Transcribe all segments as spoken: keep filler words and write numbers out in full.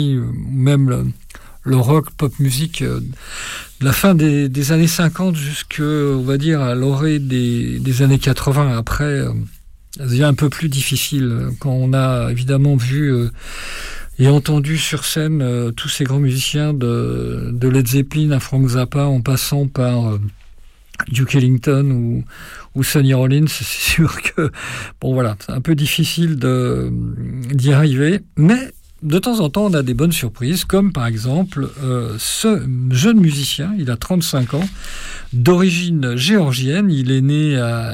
même le, le rock, pop musique, euh, de la fin des, des années cinquante jusqu'à, on va dire, à l'orée des, des années quatre-vingts. Après, euh, ça devient un peu plus difficile quand on a évidemment vu euh, et entendu sur scène euh, tous ces grands musiciens de, de Led Zeppelin à Frank Zappa, en passant par euh, Duke Ellington ou, ou Sonny Rollins. C'est sûr que, bon voilà, c'est un peu difficile de, d'y arriver, mais de temps en temps, on a des bonnes surprises, comme par exemple euh, ce jeune musicien, il a trente-cinq ans, d'origine géorgienne, il est né à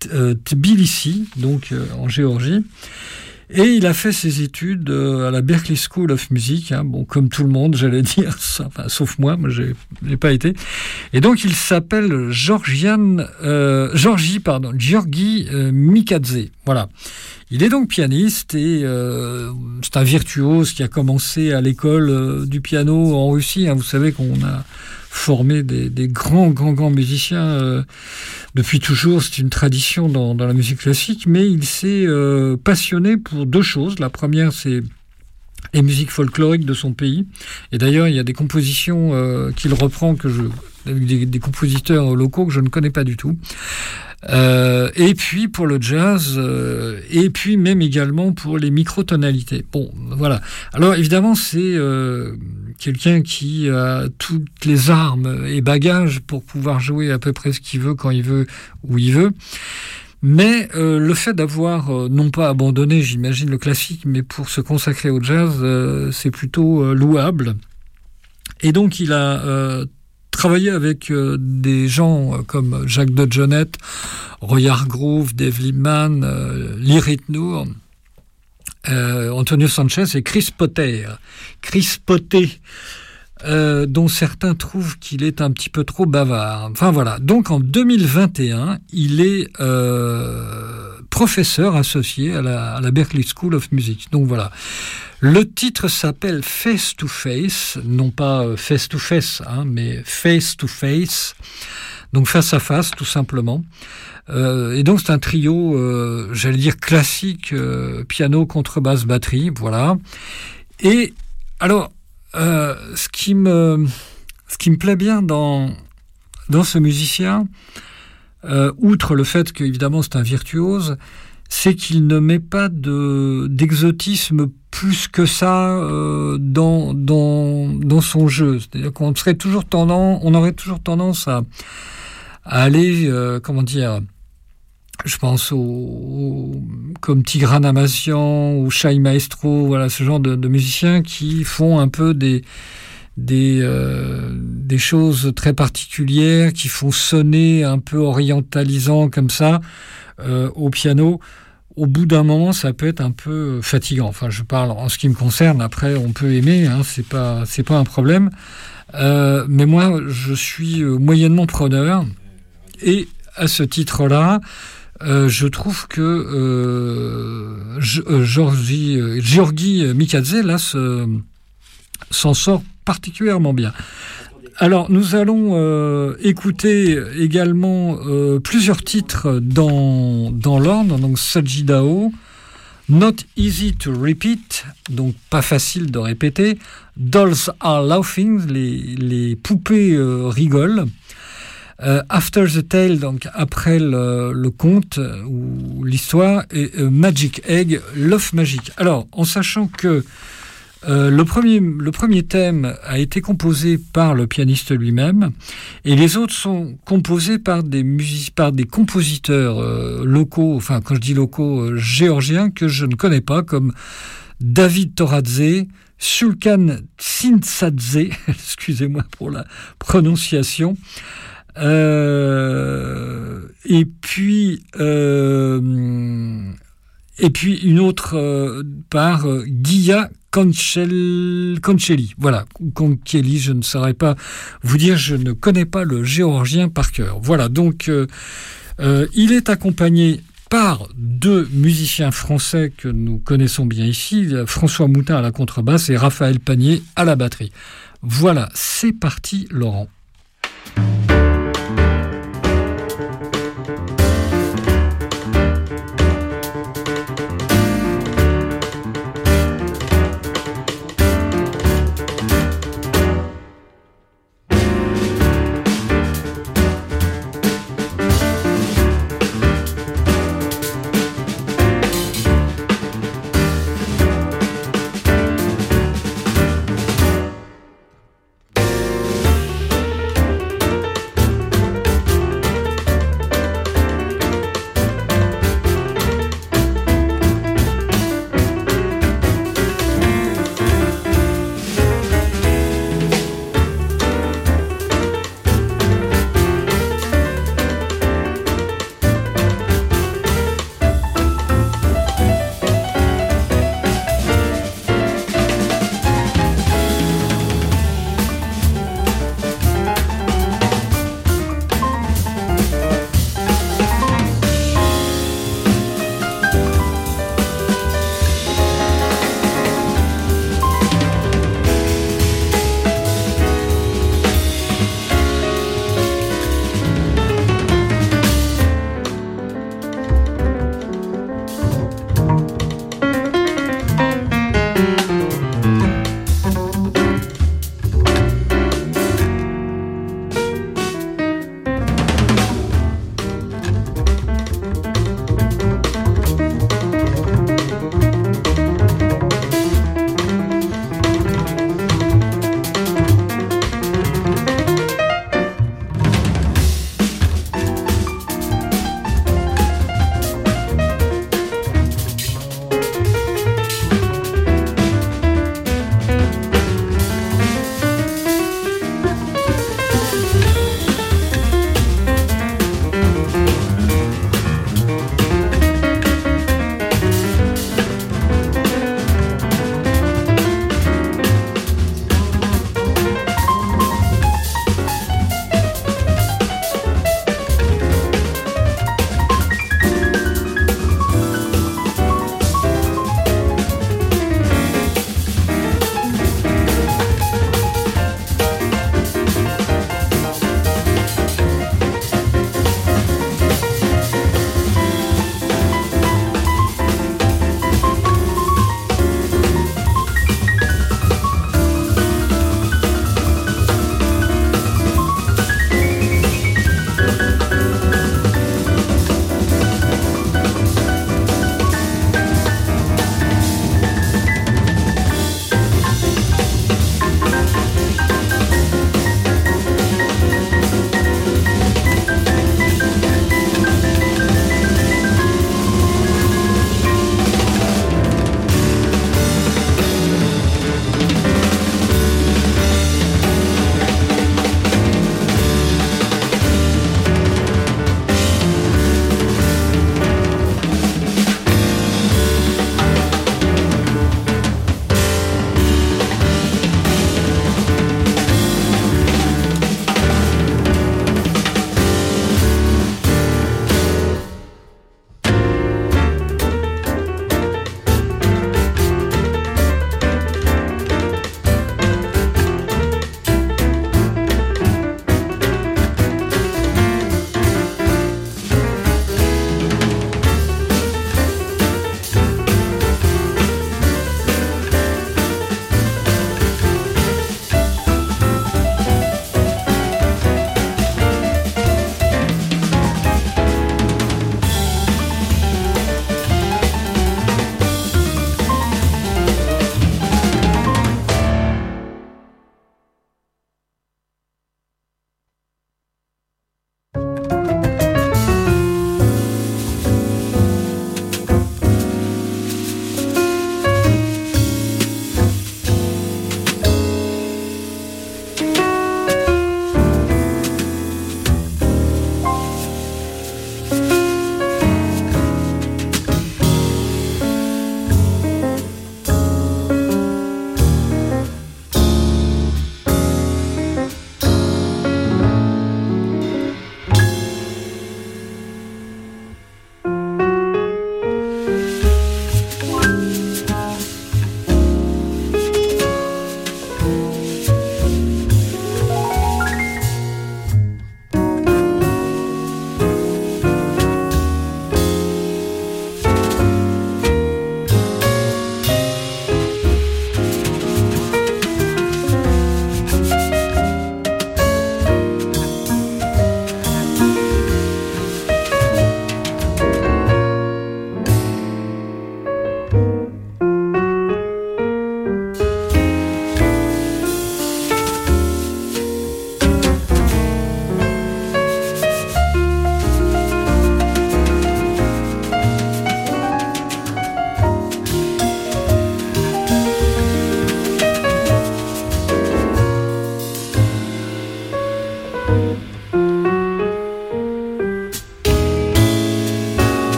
Tbilissi, donc euh, en Géorgie, et il a fait ses études euh, à la Berklee School of Music, hein, bon, comme tout le monde, j'allais dire, enfin, sauf moi, moi j'ai, j'ai pas été. Et donc il s'appelle Georgian, euh, Georgi, pardon, Georgi euh, Mikadze, voilà. Il est donc pianiste et euh, c'est un virtuose qui a commencé à l'école euh, du piano en Russie. Hein. Vous savez qu'on a formé des, des grands, grands, grands musiciens euh, depuis toujours. C'est une tradition dans, dans la musique classique, mais il s'est euh, passionné pour deux choses. La première, c'est les musiques folkloriques de son pays. Et d'ailleurs, il y a des compositions euh, qu'il reprend que je, avec des, des compositeurs locaux que je ne connais pas du tout. Euh, et puis pour le jazz, euh, et puis même également pour les microtonalités. Bon, voilà. Alors évidemment, c'est euh, quelqu'un qui a toutes les armes et bagages pour pouvoir jouer à peu près ce qu'il veut, quand il veut, où il veut. Mais euh, le fait d'avoir, euh, non pas abandonné, j'imagine, le classique, mais pour se consacrer au jazz, euh, c'est plutôt euh, louable. Et donc il a euh, travaillé avec euh, des gens euh, comme Jacques DeJohnette, Roy Hargrove, Dave Liebman, euh, Lee Ritenour, euh, Antonio Sanchez et Chris Potter. Chris Potter, euh, dont certains trouvent qu'il est un petit peu trop bavard. Enfin voilà. Donc en deux mille vingt et un, il est euh, professeur associé à la, à la Berklee School of Music. Donc voilà. Le titre s'appelle Face to Face, non pas Face to Face, hein, mais Face to Face, donc face à face tout simplement. Euh, et donc c'est un trio, euh, j'allais dire classique, euh, piano, contrebasse, batterie, voilà. Et alors, euh, ce qui me, ce qui me plaît bien dans dans ce musicien, euh, outre le fait qu'évidemment c'est un virtuose, c'est qu'il ne met pas de d'exotisme plus que ça euh, dans dans dans son jeu. C'est-à-dire qu'on serait toujours tendance, on aurait toujours tendance à à aller, euh, comment dire, je pense au, au comme Tigran Amassian ou Shai Maestro, voilà, ce genre de, de musiciens qui font un peu des des euh, des choses très particulières, qui font sonner un peu orientalisant comme ça euh, au piano. Au bout d'un moment, ça peut être un peu fatigant. Enfin, je parle en ce qui me concerne. Après, on peut aimer, hein, c'est pas c'est pas un problème. Euh, mais moi, je suis moyennement preneur. Et à ce titre-là, euh, je trouve que euh, Georgi euh, Georgi Mikadze là se, s'en sort particulièrement bien. Alors, nous allons euh, écouter également euh, plusieurs titres dans, dans l'ordre. Donc, Sajidao, Not Easy to Repeat, donc pas facile de répéter. Dolls Are Laughing, les, les poupées euh, rigolent. Euh, After the Tale, donc après le, le conte ou l'histoire. Et euh, Magic Egg, l'œuf magique. Alors, en sachant que Euh, le premier, le premier thème a été composé par le pianiste lui-même et les autres sont composés par des music- par des compositeurs euh, locaux, enfin quand je dis locaux, euh, géorgiens que je ne connais pas, comme David Toradze, Sulkan Tsintsadze, excusez-moi pour la prononciation, euh, et puis euh, et puis une autre euh, par euh, Guilla Conchel, Concheli, voilà, Concheli, je ne saurais pas vous dire, je ne connais pas le géorgien par cœur. Voilà, donc euh, euh, il est accompagné par deux musiciens français que nous connaissons bien ici, François Moutin à la contrebasse et Raphaël Panier à la batterie. Voilà, c'est parti Laurent.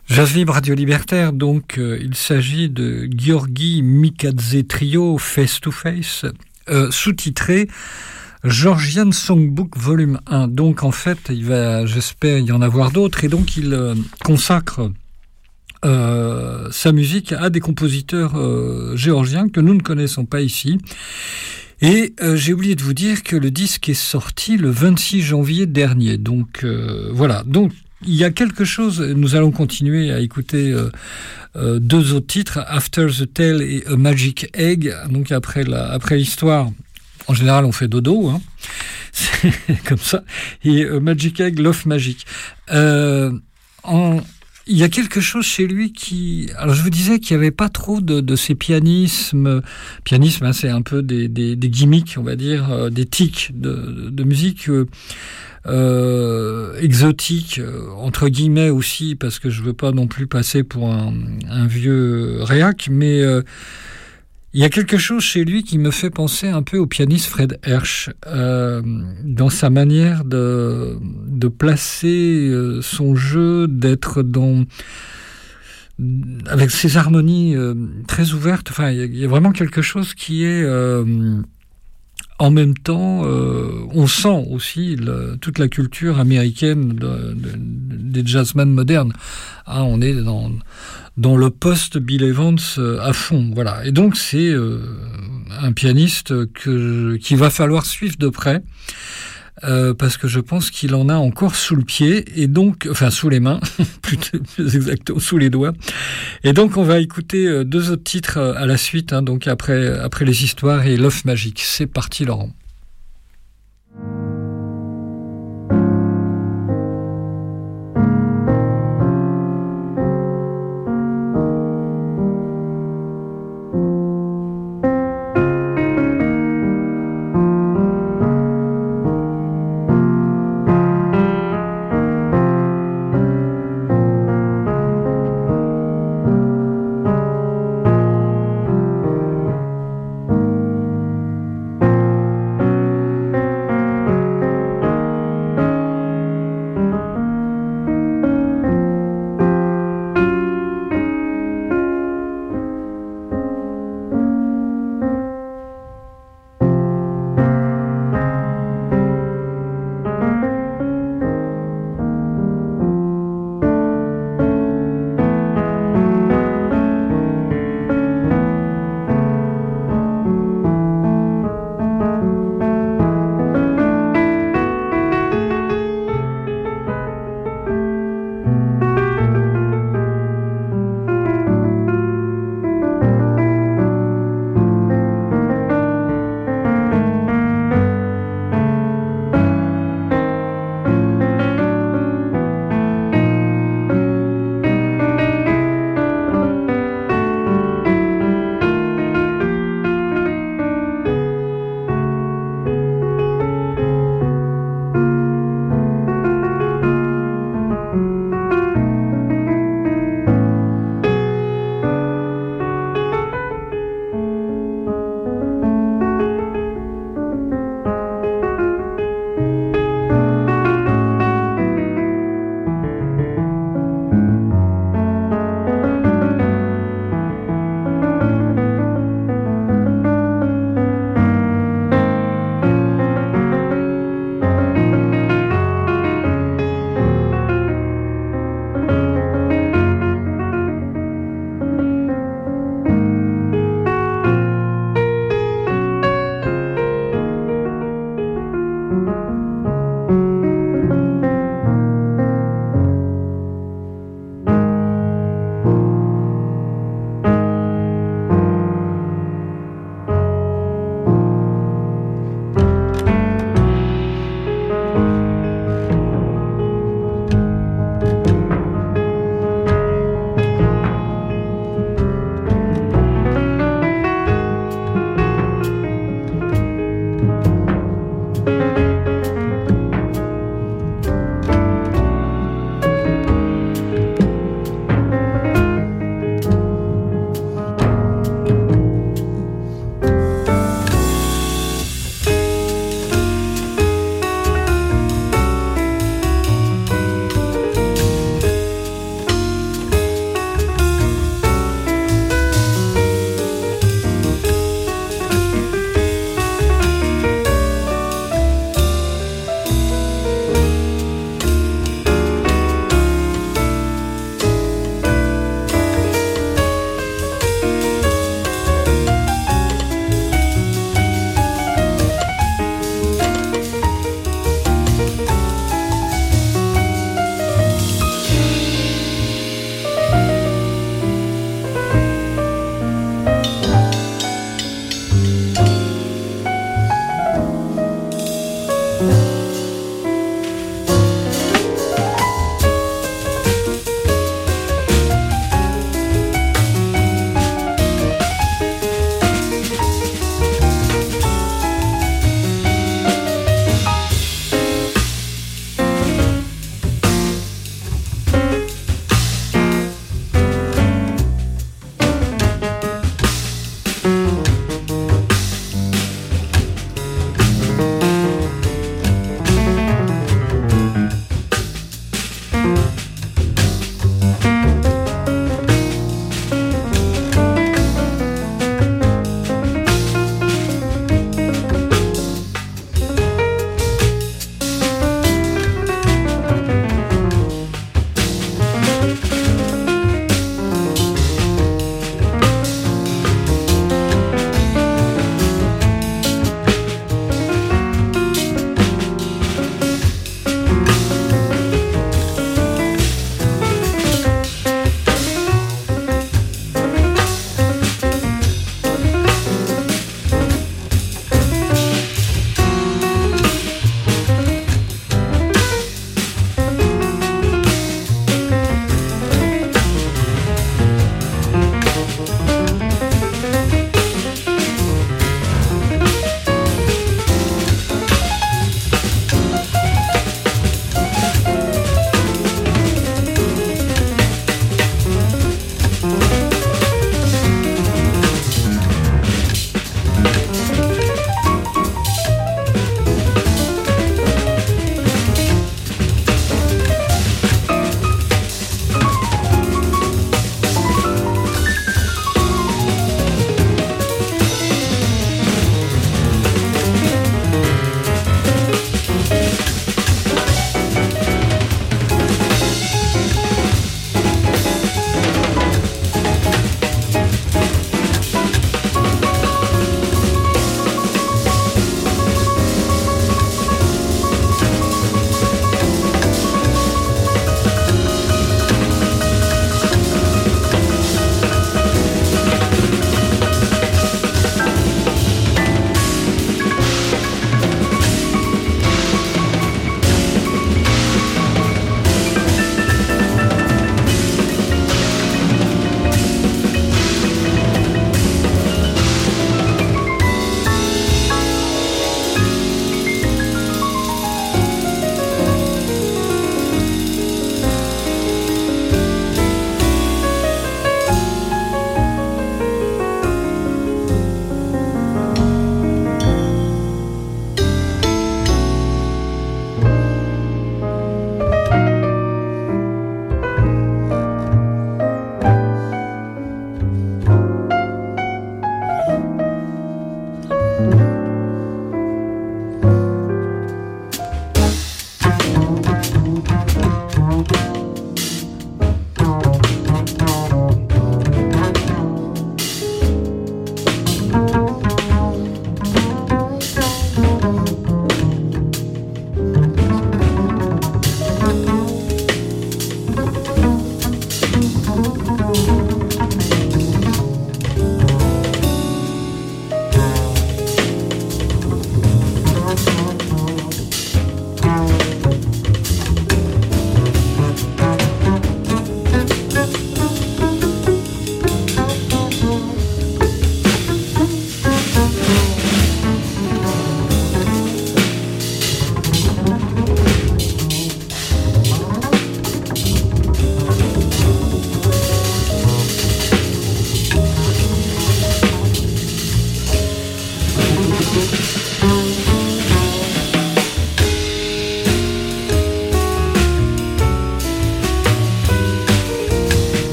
Jazz Libre Radio Libertaire, donc euh, il s'agit de Giorgi Mikadze Trio Face to Face, euh, sous-titré Georgian Songbook Volume un. Donc en fait, il va, j'espère y en avoir d'autres, et donc il euh, consacre euh, sa musique à des compositeurs euh, géorgiens que nous ne connaissons pas ici. Et euh, j'ai oublié de vous dire que le disque est sorti le vingt-six janvier dernier. Donc euh, voilà, donc il y a quelque chose, nous allons continuer à écouter euh, euh, deux autres titres, After the Tale et A Magic Egg. Donc après, la, après l'histoire, en général on fait dodo, hein. C'est comme ça. Et A Magic Egg, Love Magic. Euh, en, il y a quelque chose chez lui qui... Alors je vous disais qu'il n'y avait pas trop de, de ces pianismes. Pianisme, hein, c'est un peu des, des, des gimmicks, on va dire, euh, des tics de, de musique... Euh, Euh, exotique euh, entre guillemets aussi, parce que je veux pas non plus passer pour un, un vieux réac, mais euh, il y a quelque chose chez lui qui me fait penser un peu au pianiste Fred Hersch, euh, dans sa manière de, de placer euh, son jeu, d'être dans avec ses harmonies euh, très ouvertes. Enfin, il y, a, il y a vraiment quelque chose qui est euh, en même temps, euh, on sent aussi le, toute la culture américaine de, de, des jazzmen modernes. Hein, on est dans, dans le post-Bill Evans à fond. Voilà. Et donc, c'est euh, un pianiste que, qu'il va falloir suivre de près, euh, parce que je pense qu'il en a encore sous le pied, et donc, enfin sous les mains, plus, plus exactement, sous les doigts. Et donc on va écouter deux autres titres à la suite, hein, donc après, après les histoires et Love Magic. C'est parti, Laurent.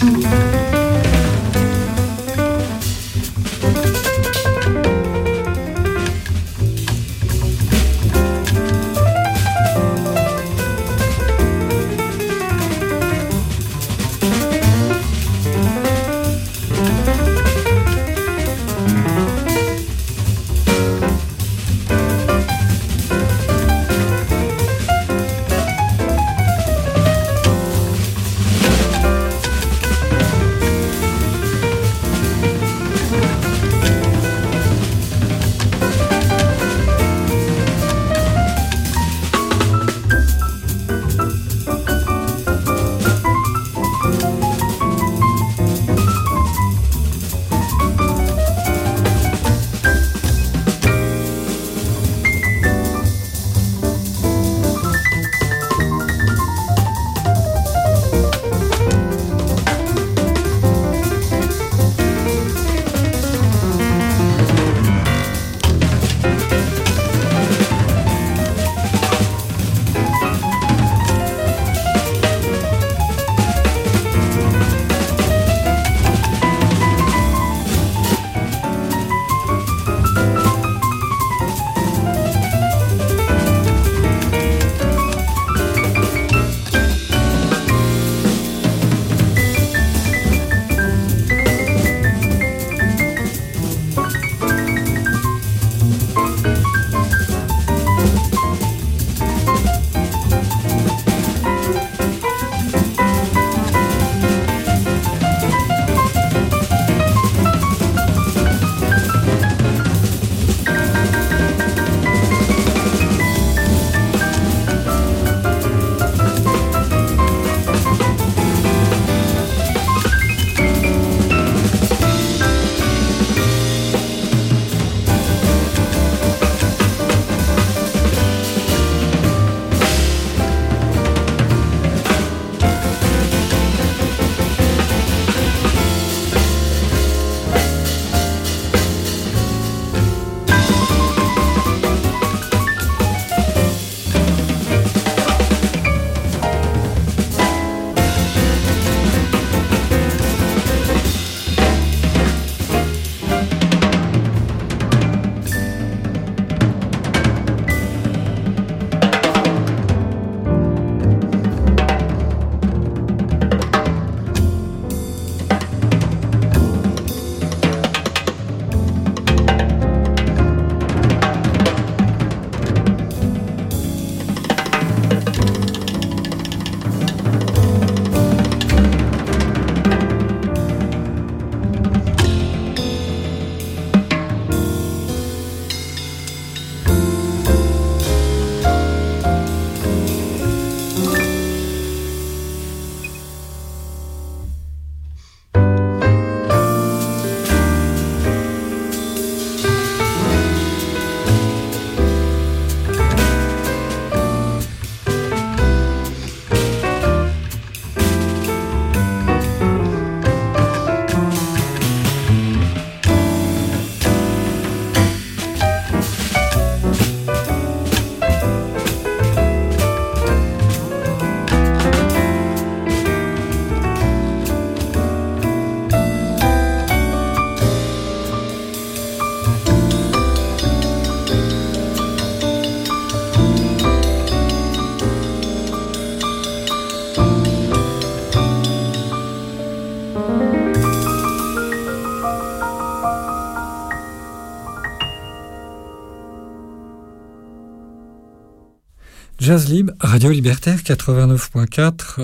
Jazz Libre, Radio Libertaire quatre-vingt-neuf point quatre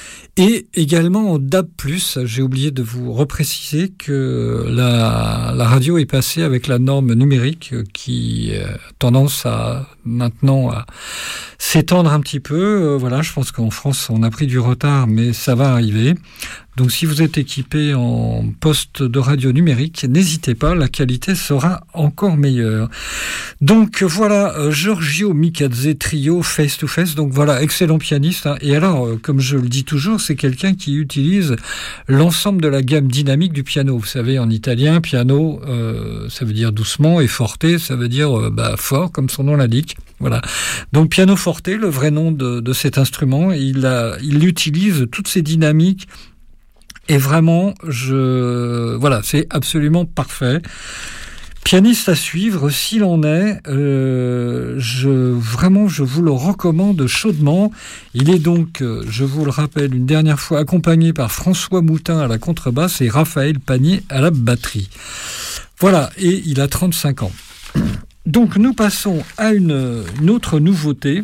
et également en D A B plus. J'ai oublié de vous repréciser que la, la radio est passée avec la norme numérique qui a tendance à maintenant à s'étendre un petit peu. Voilà, je pense qu'en France on a pris du retard, mais ça va arriver. Donc si vous êtes équipé en poste de radio numérique, n'hésitez pas, la qualité sera encore meilleure. Donc voilà, Giorgio Mikadze Trio Face to Face, donc voilà, excellent pianiste. Hein. Et alors, comme je le dis toujours, c'est quelqu'un qui utilise l'ensemble de la gamme dynamique du piano. Vous savez, en italien, piano, euh, ça veut dire doucement, et forte, ça veut dire euh, bah, fort, comme son nom l'indique. Voilà. Donc piano forte, le vrai nom de, de cet instrument, il, a, il utilise toutes ces dynamiques Et vraiment, je voilà, c'est absolument parfait. Pianiste à suivre, s'il en est, euh, je, vraiment, je vous le recommande chaudement. Il est donc, je vous le rappelle une dernière fois, accompagné par François Moutin à la contrebasse et Raphaël Panier à la batterie. Voilà, et il a trente-cinq ans. Donc nous passons à une, une autre nouveauté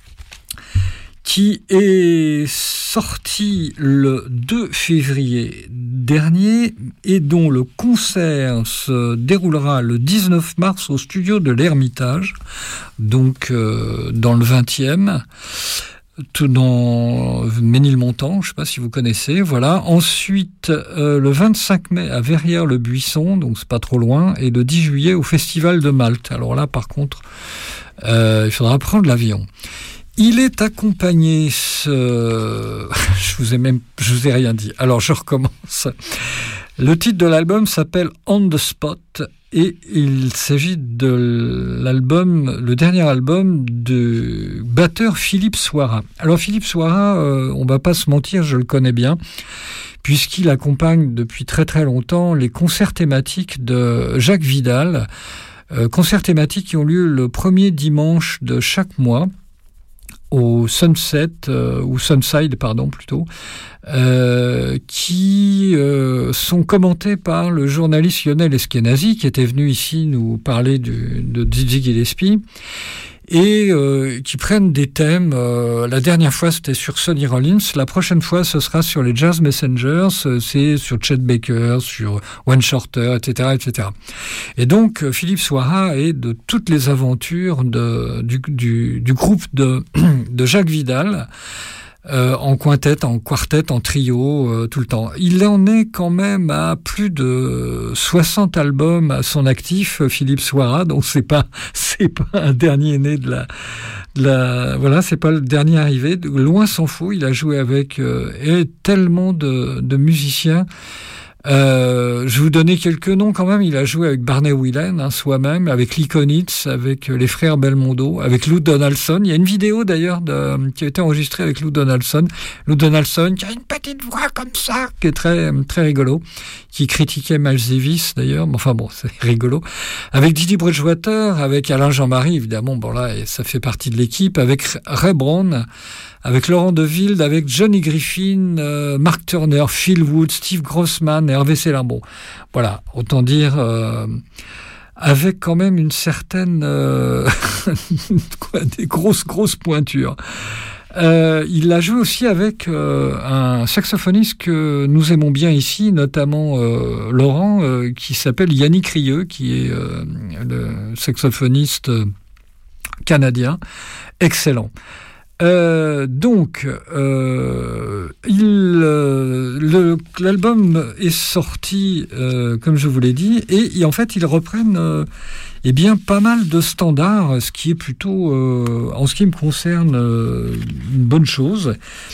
qui est sorti le deux février dernier et dont le concert se déroulera le dix-neuf mars au studio de l'Ermitage, donc euh, dans le vingtième, tout dans Ménilmontant, je ne sais pas si vous connaissez, voilà. Ensuite, euh, le vingt-cinq mai à Verrières-le-Buisson, donc c'est pas trop loin, et le dix juillet au Festival de Malte. Alors là, par contre, euh, il faudra prendre l'avion. Il est accompagné, ce... je vous ai même, je vous ai rien dit. Alors je recommence. Le titre de l'album s'appelle On the Spot et il s'agit de l'album, le dernier album de batteur Philippe Soira. Alors Philippe Soira, euh, on va pas se mentir, je le connais bien, puisqu'il accompagne depuis très très longtemps les concerts thématiques de Jacques Vidal, euh, concerts thématiques qui ont lieu le premier dimanche de chaque mois, au Sunset, euh, ou Sunside, pardon, plutôt, euh, qui euh, sont commentés par le journaliste Lionel Eskenazi, qui était venu ici nous parler du, de Dizzy Gillespie, et euh, qui prennent des thèmes. Euh, la dernière fois, c'était sur Sonny Rollins. La prochaine fois, ce sera sur les Jazz Messengers. C'est sur Chet Baker, sur Wayne Shorter, et cetera, et cetera. Et donc, Philippe Soira est de toutes les aventures de, du, du, du groupe de, de Jacques Vidal, euh, en quintette, en quartet, en trio, euh, tout le temps. Il en est quand même à plus de soixante albums à son actif, Philippe Soira, donc c'est pas, c'est pas un dernier né de la, de la, voilà, c'est pas le dernier arrivé. Loin s'en faut, il a joué avec euh, et tellement de, de musiciens. Euh, je vais vous donner quelques noms quand même. Il a joué avec Barney Whelan, hein, soi-même, avec Lee Konitz, avec les frères Belmondo, avec Lou Donaldson. Il y a une vidéo d'ailleurs de, qui a été enregistrée avec Lou Donaldson. Lou Donaldson qui a une petite voix comme ça, qui est très très rigolo, qui critiquait Miles Davis d'ailleurs. Enfin bon, c'est rigolo. Avec Didi Bridgewater, avec Alain Jean-Marie évidemment. Bon là, ça fait partie de l'équipe. Avec Ray Brown, avec Laurent Deville, avec Johnny Griffin, euh, Mark Turner, Phil Wood, Steve Grossman, Hervé Célin. Voilà, autant dire, euh, avec quand même une certaine, euh, quoi, des grosses, grosses pointures. Euh, il a joué aussi avec euh, un saxophoniste que nous aimons bien ici, notamment euh, Laurent, euh, qui s'appelle Yannick Rieu, qui est euh, le saxophoniste canadien, excellent. Euh, donc, euh, il, euh, le, l'album est sorti, euh, comme je vous l'ai dit, et, et en fait, ils reprennent euh, eh bien, pas mal de standards, ce qui est plutôt, euh, en ce qui me concerne, euh, une bonne chose.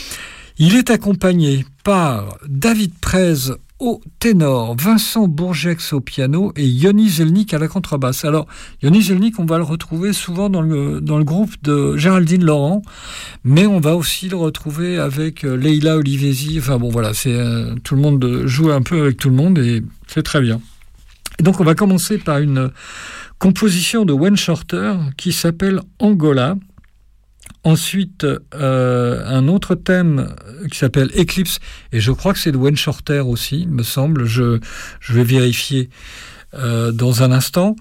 Il est accompagné par David Prez au ténor, Vincent Bourgex au piano et Yoni Zelnik à la contrebasse. Alors, Yoni Zelnik, on va le retrouver souvent dans le, dans le groupe de Géraldine Laurent, mais on va aussi le retrouver avec Leila Olivesi. Enfin bon, voilà, c'est, euh, tout le monde joue un peu avec tout le monde et c'est très bien. Et donc, on va commencer par une composition de Wayne Shorter qui s'appelle Angola. Ensuite, euh, un autre thème qui s'appelle Eclipse, et je crois que c'est de Wayne Shorter aussi, il me semble. Je, je vais vérifier euh, dans un instant.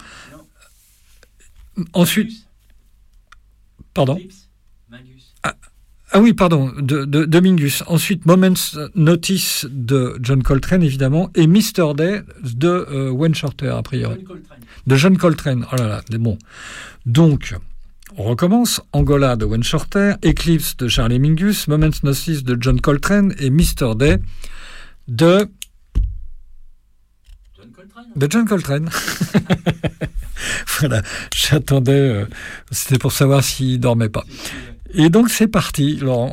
Non. Ensuite, Mingus. Pardon. Eclipse. Mingus. Ah, ah oui, pardon, de, de, de Mingus. Ensuite, Moment's Notice de John Coltrane, évidemment, et mister Day de euh, Wayne Shorter, a priori. John Coltrane. De John Coltrane. Oh là là, c'est bon. Donc, on recommence. Angola de Wayne Shorter, Eclipse de Charlie Mingus, Moment's Notice de John Coltrane et mister Day de John Coltrane. De John Coltrane. Voilà, j'attendais, euh, c'était pour savoir s'il dormait pas. Et donc c'est parti, Laurent.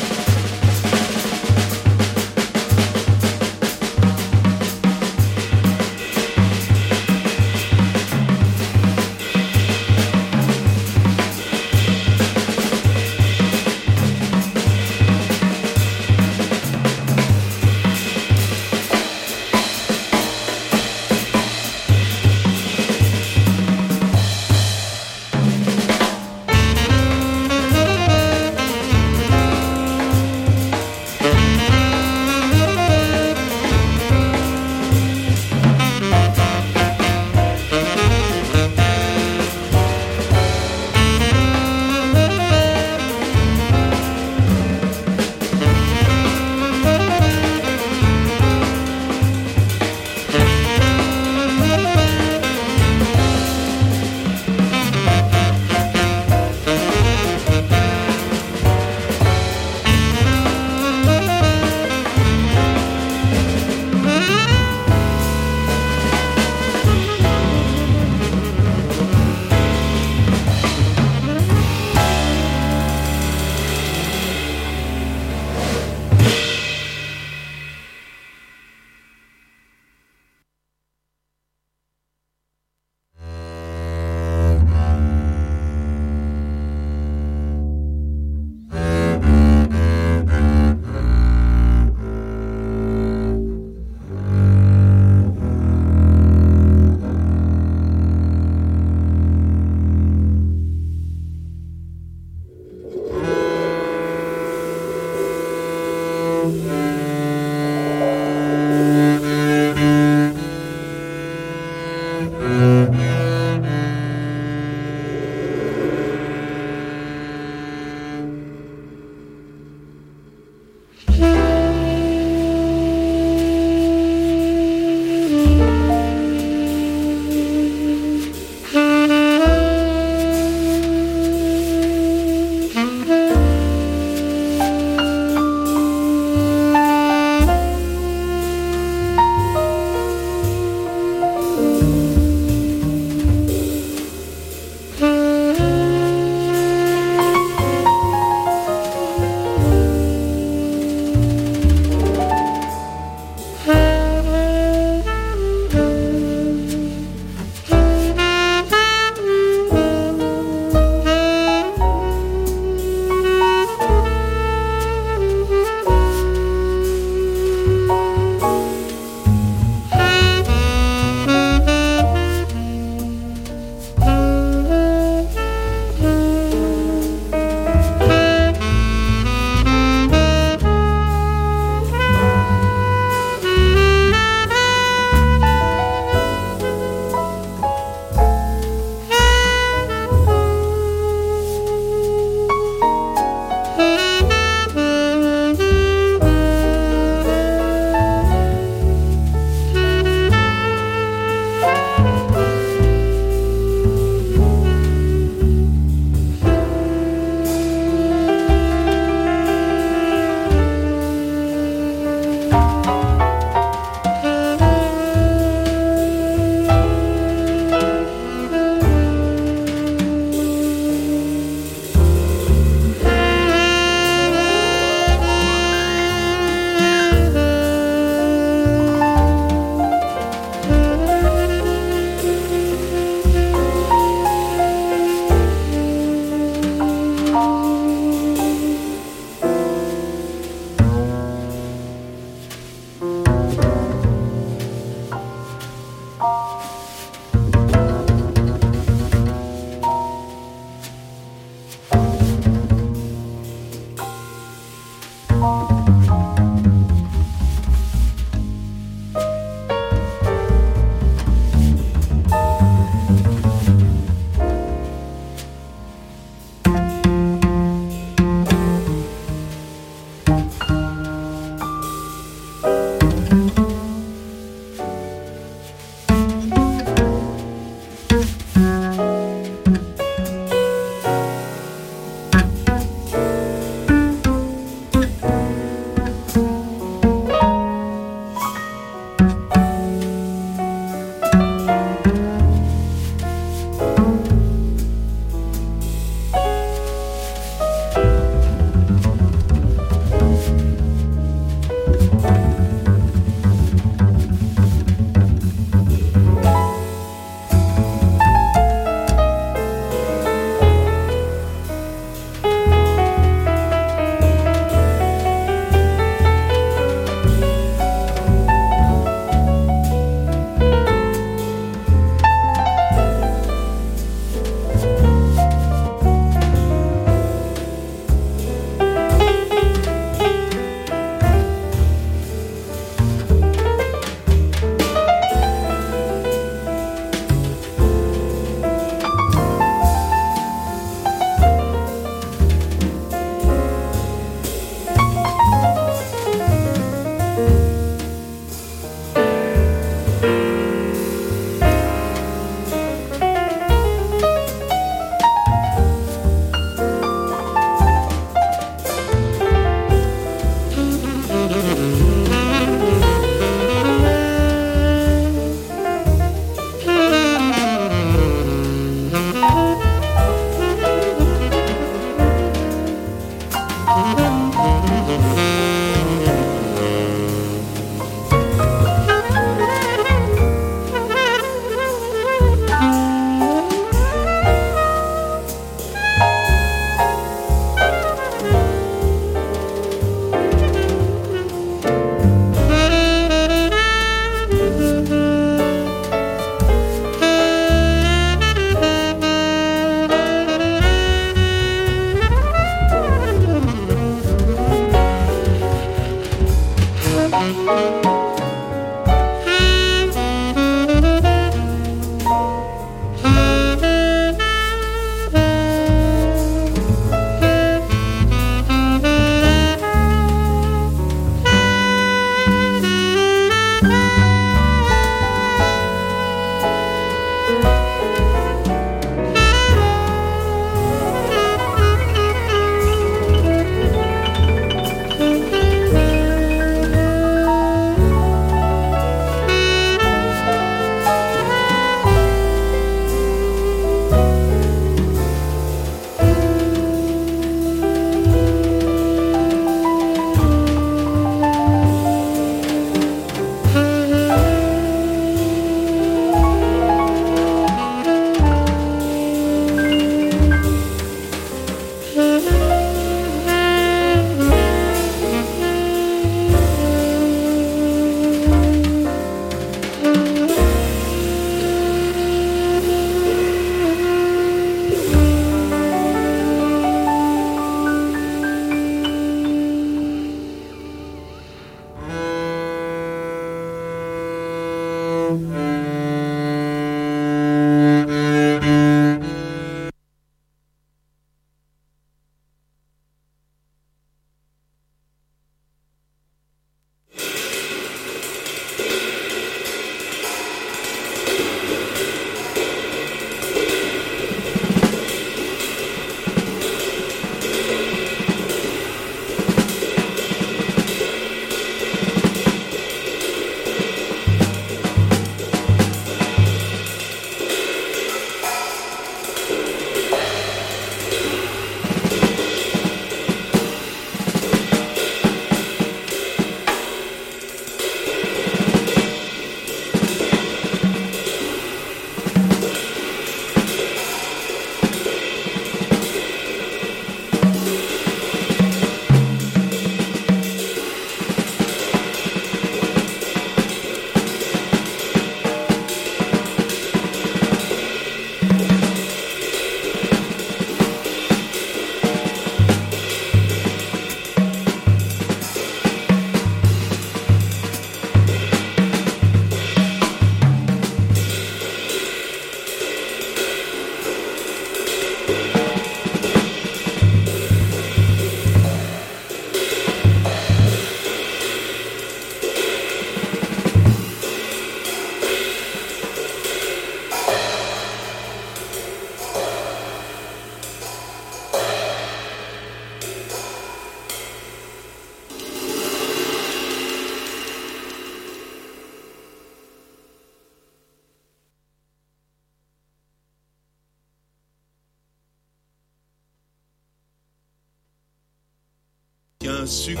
qu'un sucre.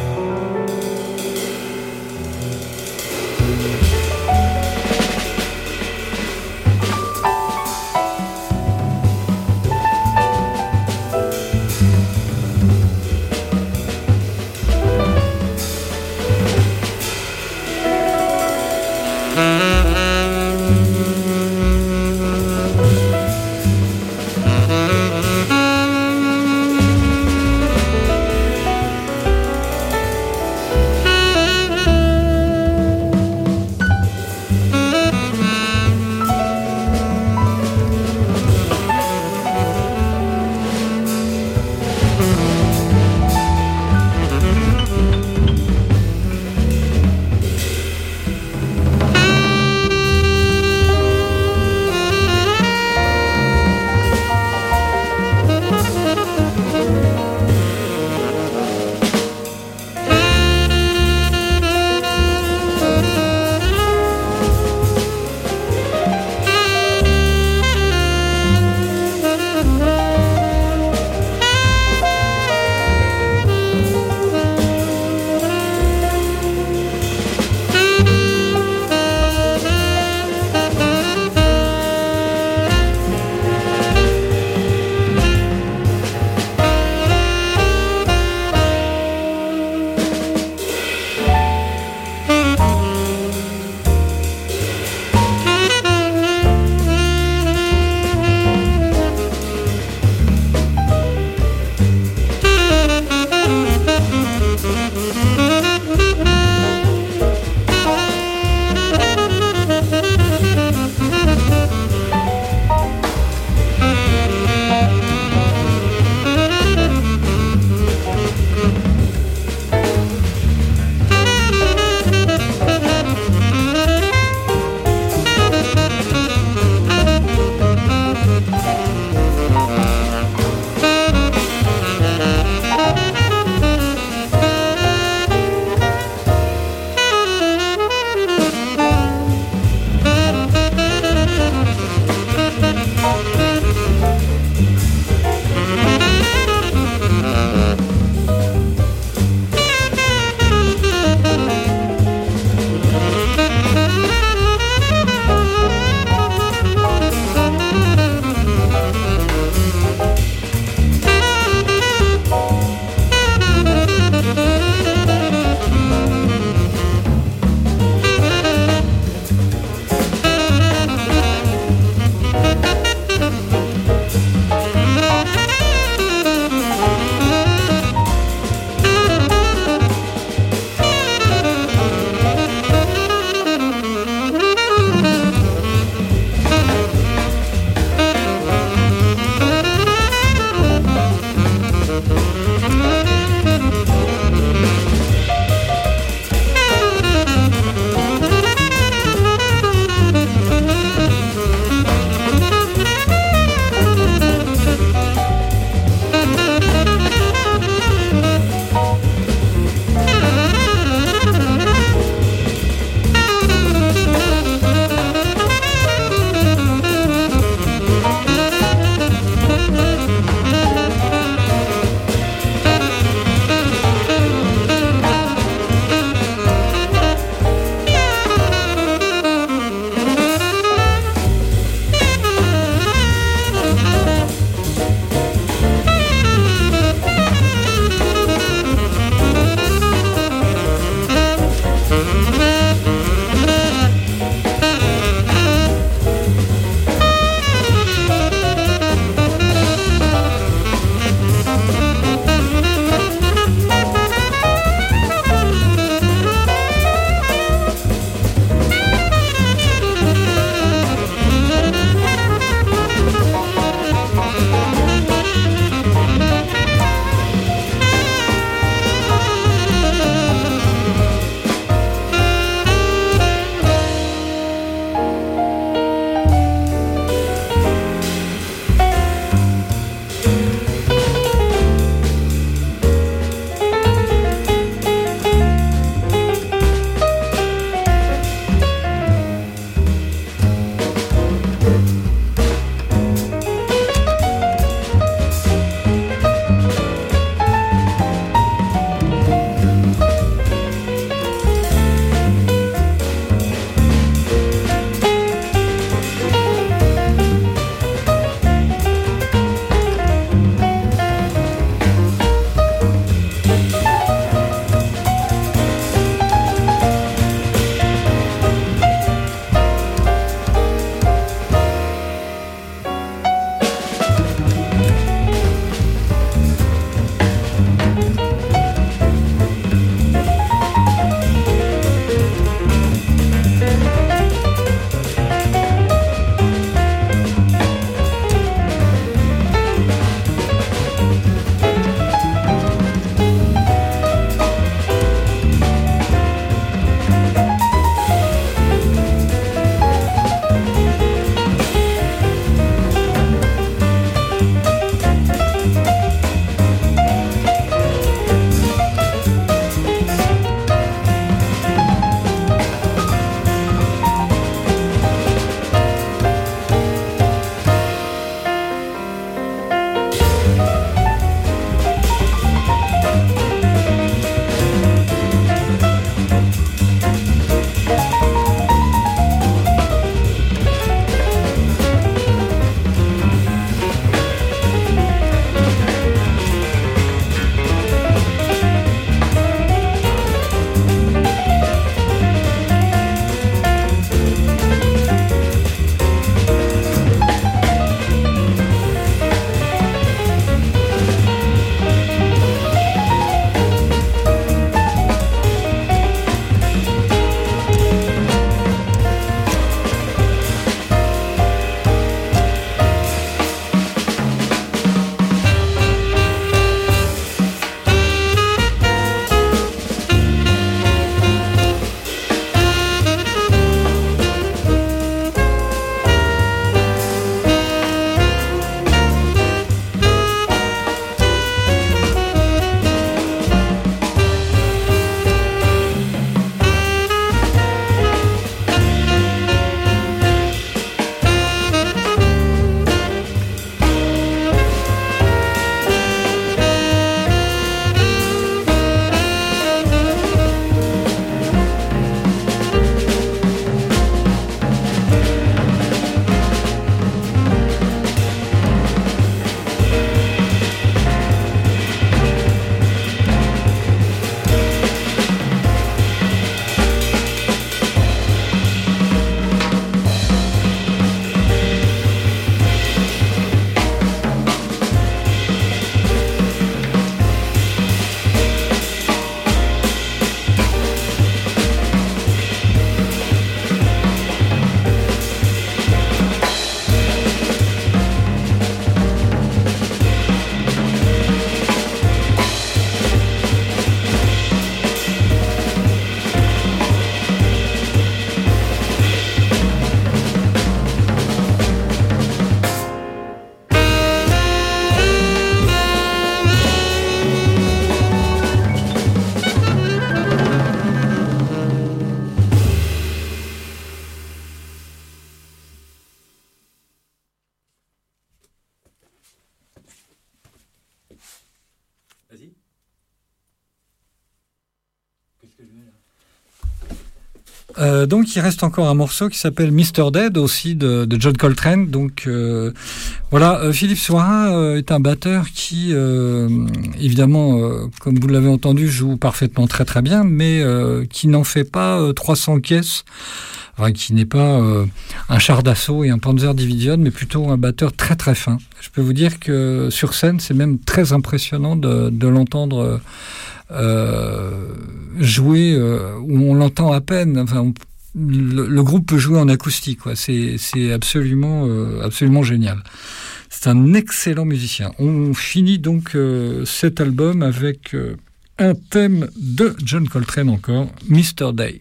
Euh, donc il reste encore un morceau qui s'appelle mister Dead aussi de, de John Coltrane. Donc euh, voilà, euh, Philippe Soirin euh, est un batteur qui euh, évidemment, euh, comme vous l'avez entendu, joue parfaitement très très bien, mais euh, qui n'en fait pas euh, trois cents caisses. Enfin, qui n'est pas euh, un char d'assaut et un Panzer Division, mais plutôt un batteur très très fin. Je peux vous dire que sur scène, c'est même très impressionnant de, de l'entendre euh, jouer, euh, où on l'entend à peine. Enfin, on, le, le groupe peut jouer en acoustique, quoi. C'est, c'est absolument, euh, absolument génial. C'est un excellent musicien. On finit donc euh, cet album avec euh, un thème de John Coltrane encore, mister Day.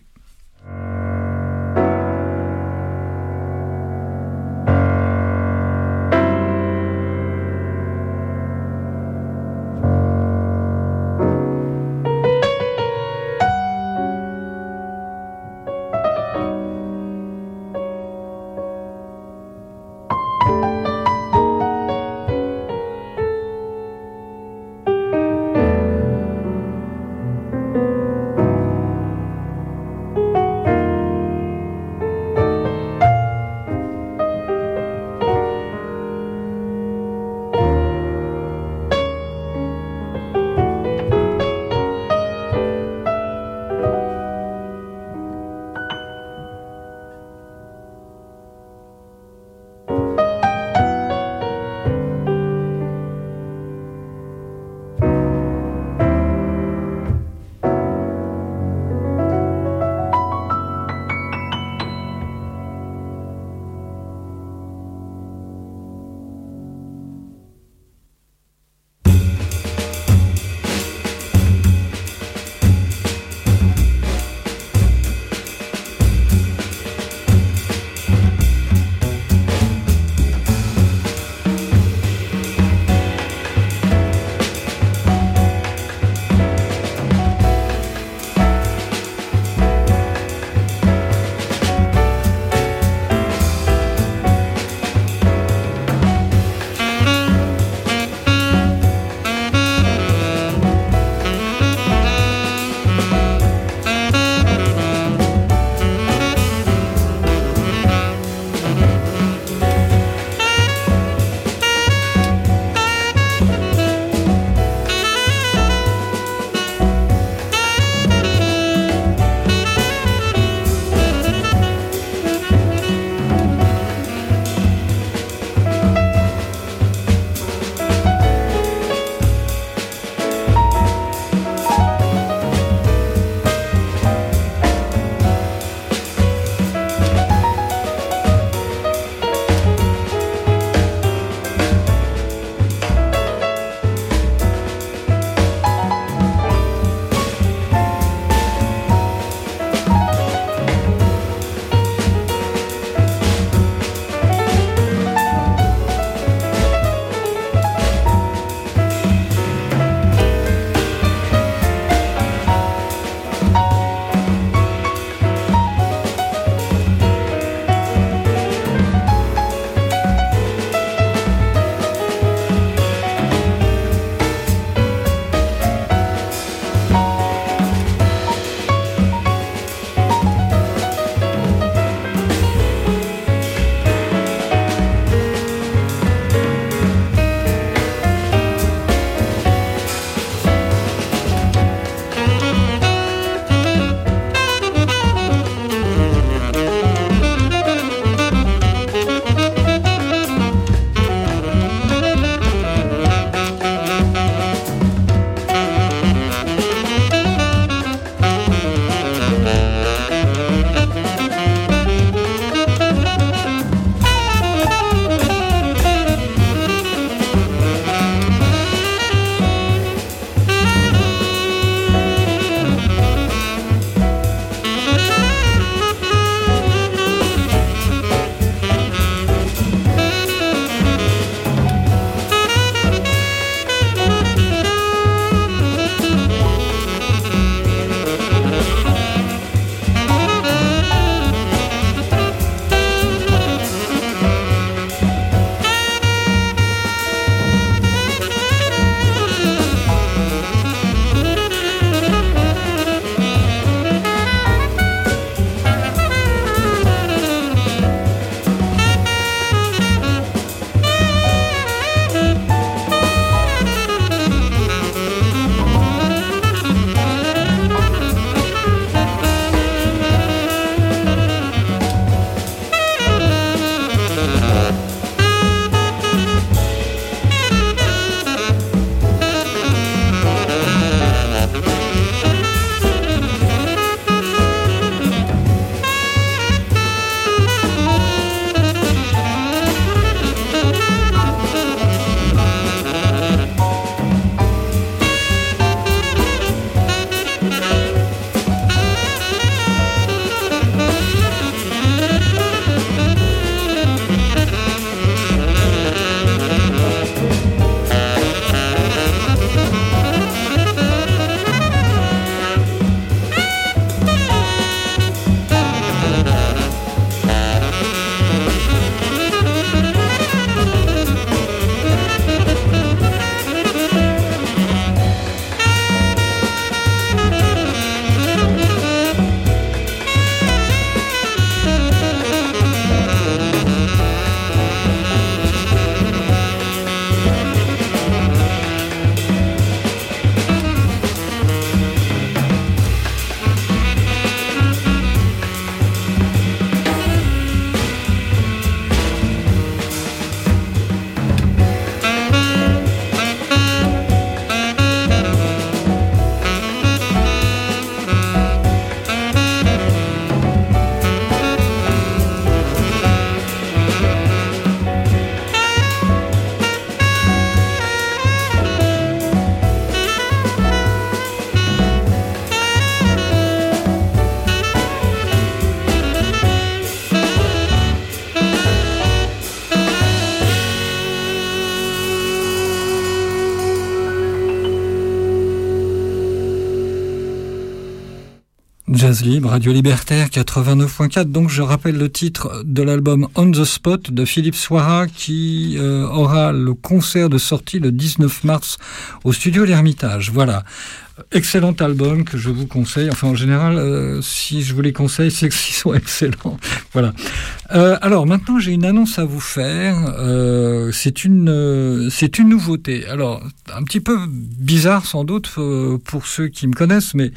Jazz Libre, Radio Libertaire quatre-vingt-neuf point quatre. Donc je rappelle le titre de l'album On the Spot de Philippe Soira qui euh, aura le concert de sortie le dix-neuf mars au studio L'Ermitage. Voilà. Excellent album que je vous conseille. Enfin, en général, euh, si je vous les conseille, c'est qu'ils sont excellents. Voilà. Euh, alors, maintenant, j'ai une annonce à vous faire. Euh, c'est une, euh, c'est une nouveauté. Alors, un petit peu bizarre sans doute euh, pour ceux qui me connaissent, mais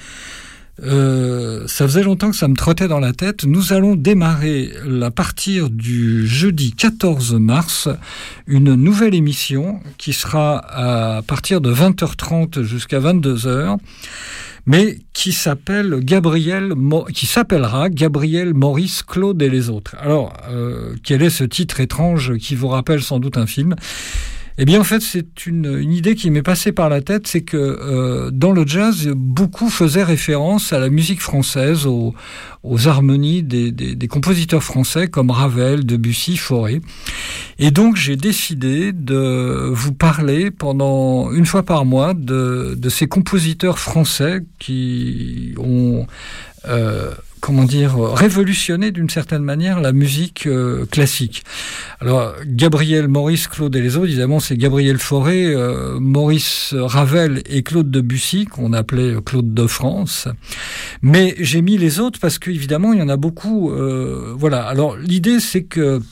Euh, ça faisait longtemps que ça me trottait dans la tête. Nous allons démarrer à partir du jeudi quatorze mars une nouvelle émission qui sera à partir de vingt heures trente jusqu'à vingt-deux heures, mais qui s'appelle Gabriel, qui s'appellera Gabriel, Maurice, Claude et les autres. Alors, euh, quel est ce titre étrange qui vous rappelle sans doute un film ? Eh bien, en fait, c'est une, une idée qui m'est passée par la tête, c'est que euh, dans le jazz, beaucoup faisaient référence à la musique française, aux, aux harmonies des, des, des compositeurs français comme Ravel, Debussy, Fauré. Et donc, j'ai décidé de vous parler pendant une fois par mois de, de ces compositeurs français qui ont... Euh, comment dire, révolutionner d'une certaine manière la musique euh, classique. Alors, Gabriel, Maurice, Claude et les autres, évidemment, c'est Gabriel Fauré, euh, Maurice Ravel et Claude Debussy, qu'on appelait Claude de France. Mais j'ai mis les autres parce qu'évidemment, il y en a beaucoup. Euh, voilà. Alors, l'idée, c'est que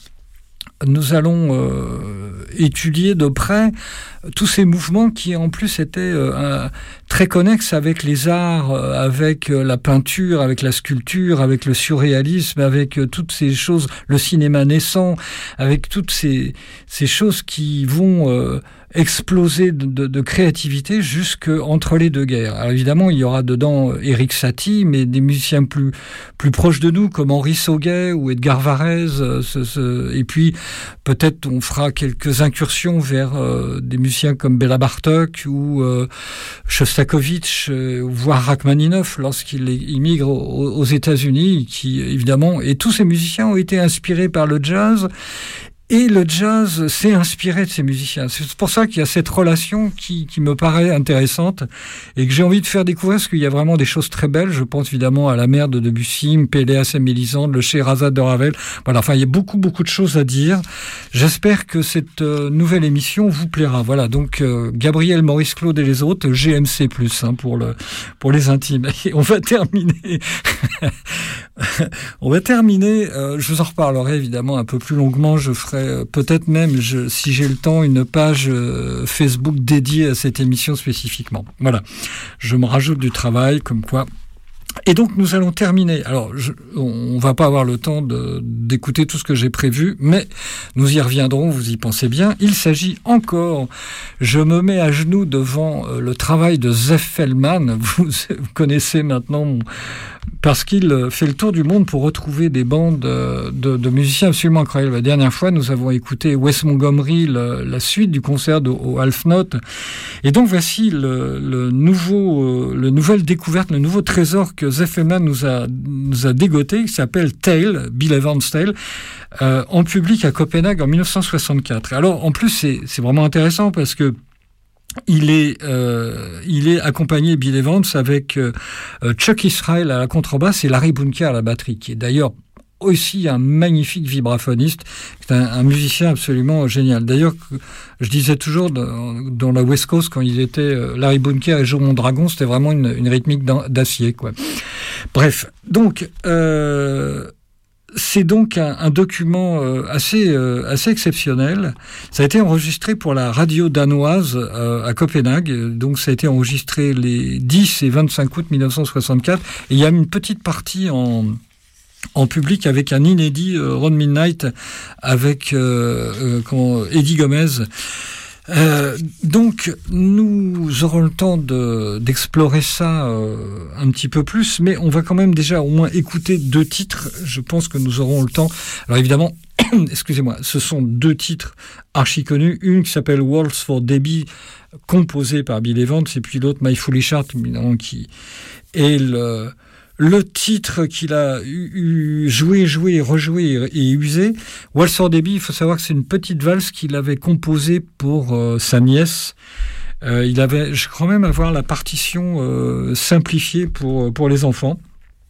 nous allons euh, étudier de près tous ces mouvements qui en plus étaient euh, très connexes avec les arts, euh, avec euh, la peinture, avec la sculpture, avec le surréalisme, avec euh, toutes ces choses, le cinéma naissant, avec toutes ces, ces choses qui vont euh, exploser de, de, de créativité jusqu'entre les deux guerres. Alors évidemment, il y aura dedans Éric Satie, mais des musiciens plus, plus proches de nous, comme Henri Sauguet ou Edgar Varèse, euh, ce, ce, et puis peut-être on fera quelques incursions vers euh, des musiciens comme Béla Bartók ou euh, Shostakovich, euh, voire Rachmaninoff lorsqu'il immigre aux, aux États-Unis, qui évidemment, et tous ces musiciens ont été inspirés par le jazz. Et le jazz s'est inspiré de ces musiciens. C'est pour ça qu'il y a cette relation qui, qui me paraît intéressante et que j'ai envie de faire découvrir, parce qu'il y a vraiment des choses très belles. Je pense évidemment à la mère de Debussy, Péléas et Mélisande, le Scheherazade de Ravel. Voilà, enfin, il y a beaucoup, beaucoup de choses à dire. J'espère que cette euh, nouvelle émission vous plaira. Voilà, donc euh, Gabriel, Maurice, Claude et les autres, G M C plus, hein, pour, le, pour les intimes. Et on va terminer... on va terminer, euh, je vous en reparlerai évidemment un peu plus longuement, je ferai euh, peut-être même, je, si j'ai le temps, une page euh, Facebook dédiée à cette émission spécifiquement. Voilà, je me rajoute du travail, comme quoi... Et donc nous allons terminer. Alors, je, on va pas avoir le temps de, d'écouter tout ce que j'ai prévu, mais nous y reviendrons, vous y pensez bien. Il s'agit encore, je me mets à genoux devant euh, le travail de Zef Feldman. Vous, vous connaissez maintenant mon... parce qu'il fait le tour du monde pour retrouver des bandes de, de musiciens absolument incroyables. La dernière fois, nous avons écouté Wes Montgomery, le, la suite du concert de, au Half Note. Et donc, voici le, le nouveau, le nouvelle découverte, le nouveau trésor que Zef Feldman nous a, nous a dégoté, qui s'appelle Tale, Bill Evans Tale, euh, en public à Copenhague en dix-neuf cent soixante-quatre. Alors, en plus, c'est, c'est vraiment intéressant parce que Il est, euh, il est accompagné, Bill Evans, avec euh, Chuck Israel à la contrebasse et Larry Bunker à la batterie, qui est d'ailleurs aussi un magnifique vibraphoniste, c'est un, un musicien absolument génial. D'ailleurs, je disais toujours dans, dans la West Coast, quand il était euh, Larry Bunker et Joe Mondragon, c'était vraiment une, une rythmique d'acier, quoi. Bref, donc... Euh, C'est donc un, un document euh, assez, euh, assez exceptionnel. Ça a été enregistré pour la radio danoise euh, à Copenhague. Donc ça a été enregistré les dix et vingt-cinq août dix-neuf cent soixante-quatre. Et il y a une petite partie en, en public avec un inédit euh, Ron Midnight avec euh, euh, comment, Eddie Gomez. Euh, donc, nous aurons le temps de, d'explorer ça euh, un petit peu plus, mais on va quand même déjà au moins écouter deux titres. Je pense que nous aurons le temps. Alors évidemment, excusez-moi, ce sont deux titres archi connus. Une qui s'appelle Waltz for Debbie, composée par Bill Evans, et puis l'autre My Foolish Heart, qui est le... Le titre qu'il a eu, eu joué, joué, rejoué et usé, Waltz for Debbie, il faut savoir que c'est une petite valse qu'il avait composée pour euh, sa nièce. Euh, il avait, je crois même avoir la partition euh, simplifiée pour, pour les enfants.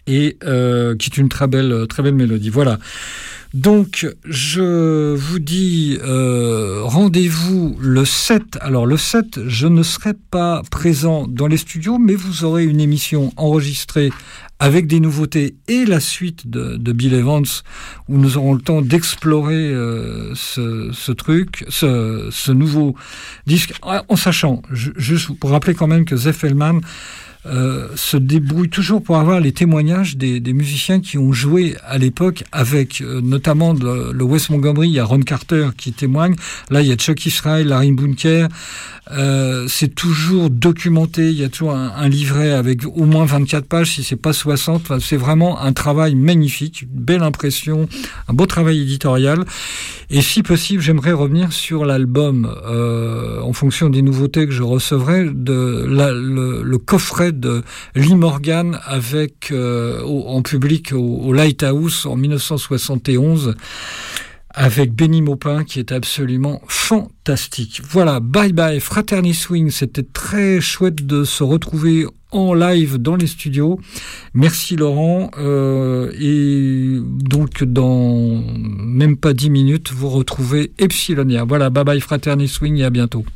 et euh, qui est une très belle, très belle mélodie. Voilà. Donc, je vous dis euh, rendez-vous le sept. Alors, le sept, je ne serai pas présent dans les studios, mais vous aurez une émission enregistrée avec des nouveautés et la suite de, de Bill Evans, où nous aurons le temps d'explorer euh, ce, ce truc, ce, ce nouveau disque, en sachant, juste pour rappeler quand même que Zef Elman Euh, se débrouille toujours pour avoir les témoignages des, des musiciens qui ont joué à l'époque avec, euh, notamment le, le Wes Montgomery. Il y a Ron Carter qui témoigne. Là, il y a Chuck Israel, Larry Bunker. Euh, c'est toujours documenté. Il y a toujours un, un livret avec au moins vingt-quatre pages, si c'est pas soixante. Enfin, c'est vraiment un travail magnifique, une belle impression, un beau travail éditorial. Et si possible, j'aimerais revenir sur l'album, euh, en fonction des nouveautés que je recevrai, de la, le, le coffret de Lee Morgan avec euh, au, en public au, au Lighthouse en dix-neuf cent soixante et onze, avec Benny Maupin, qui est absolument fantastique. Voilà, bye bye Fraternity Swing, c'était très chouette de se retrouver en live dans les studios. Merci Laurent, euh, et donc dans même pas dix minutes, vous retrouvez Epsilonia. Voilà, bye bye Fraternity Swing et à bientôt.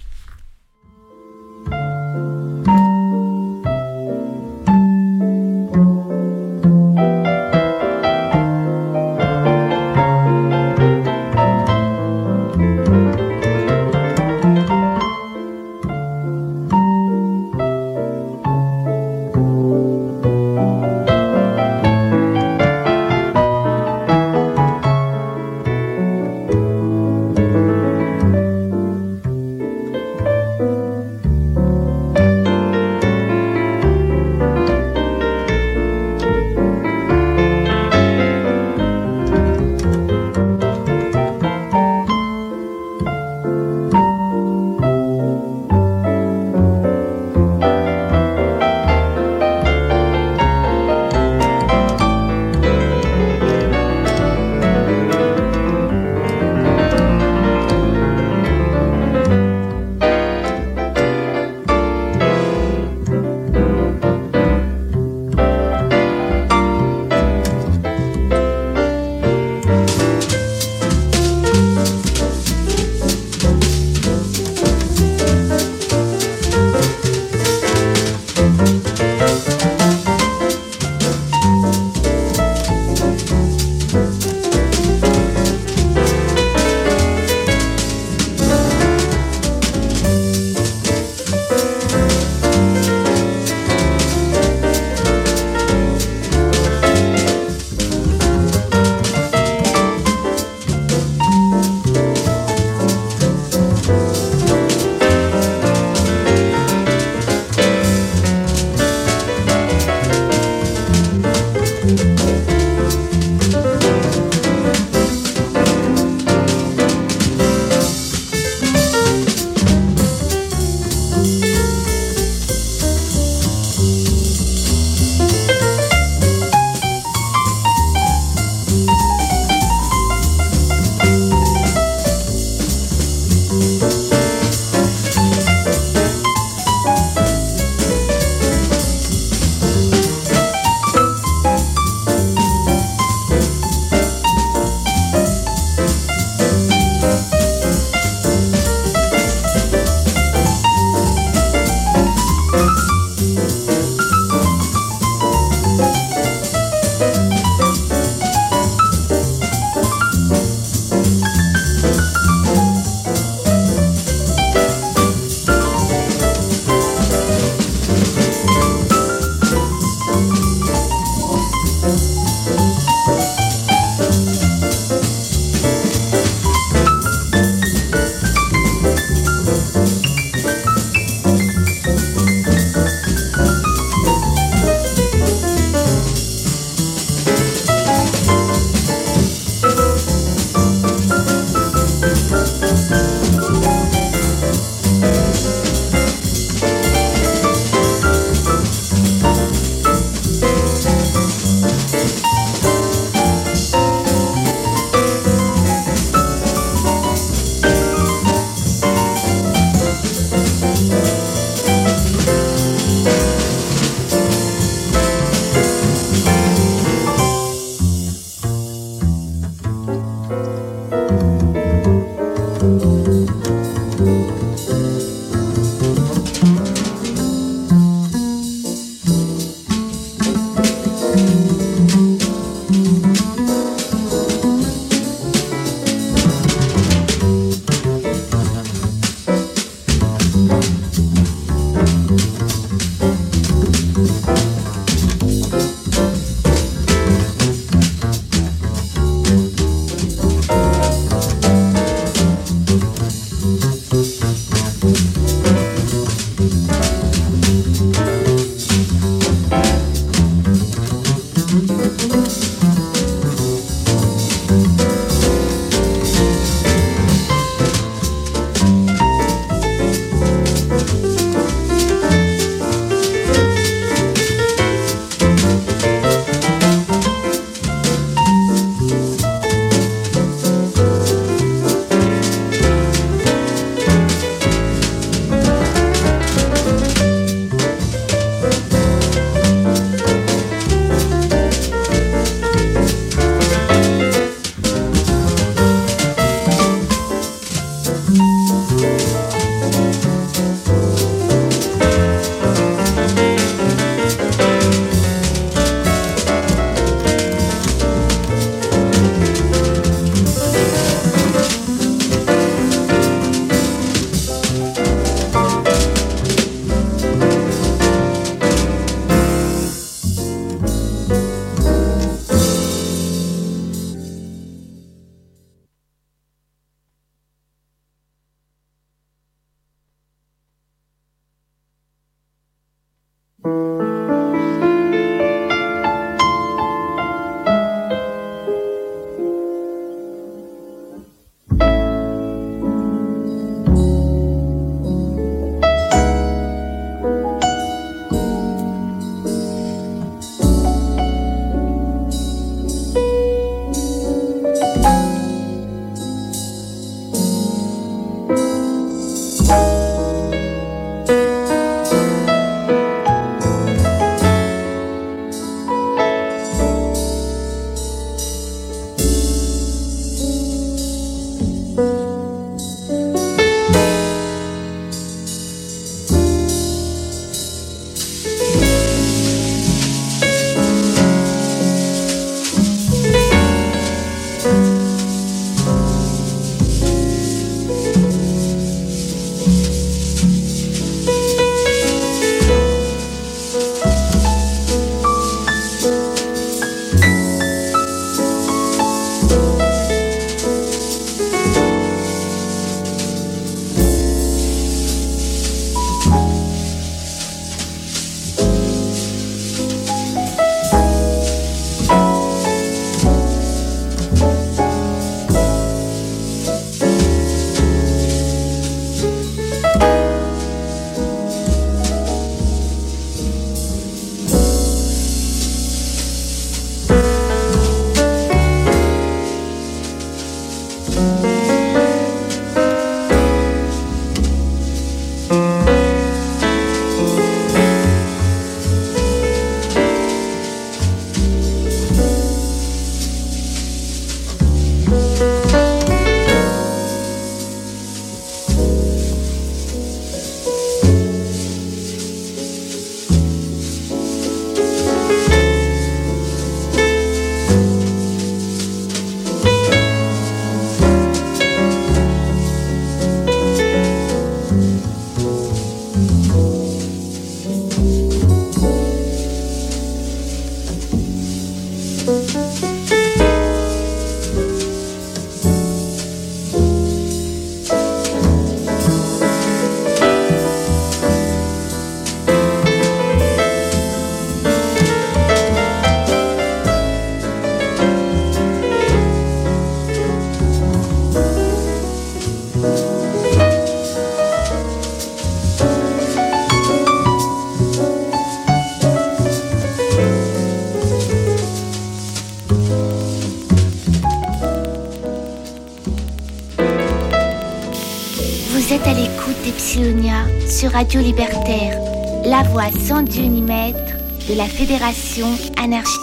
Vous êtes à l'écoute d'Epsilonia sur Radio Libertaire, la voix sans Dieu ni maître de la Fédération anarchiste.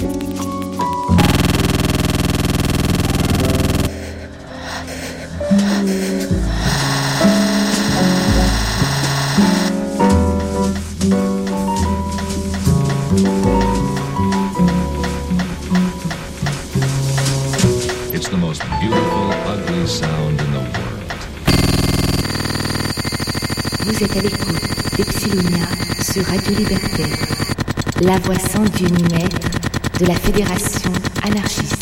It's the most beautiful, ugly sound in the world. Vous êtes à l'écoute d'Epsilonia sur Radio Libertaire, la voix sans Dieu ni maître de la Fédération anarchiste.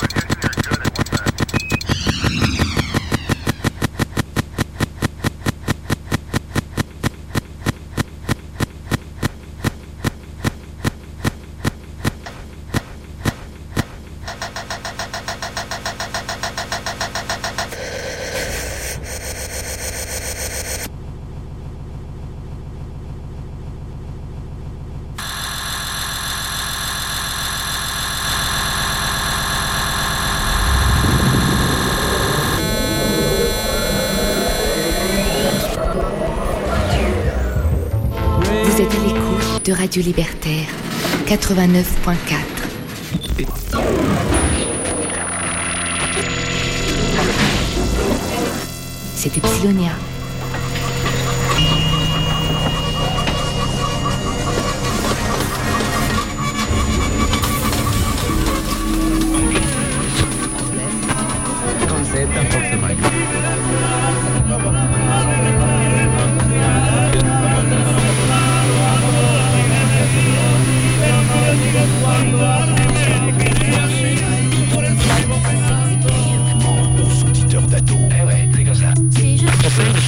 Vous êtes à l'écoute de Radio Libertaire quatre-vingt-neuf point quatre. C'est Epsilonia. Pour son auditeur d'ado. Eh ouais, c'est comme ça.